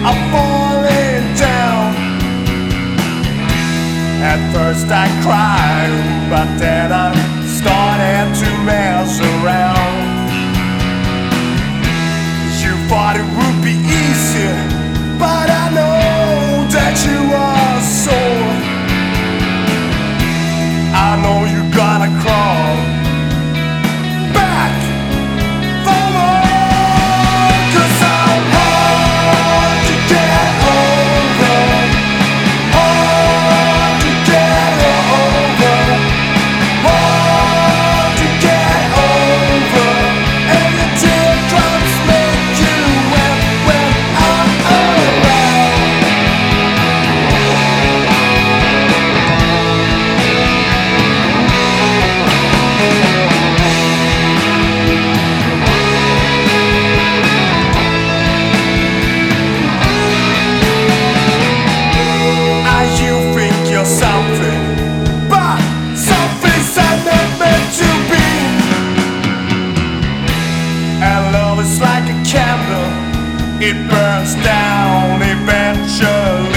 I'm falling down. At first I cried, but then I started to mess around. You thought it would be easy, but I know that you are sore. I know you gotta crawl back for more, 'cause I'm hard to get over, hard to get over, hard to get over, and the teardrops make you wet when I'm around. You think you're something, but something's not meant to be. And love is like a candle, it burns down eventually.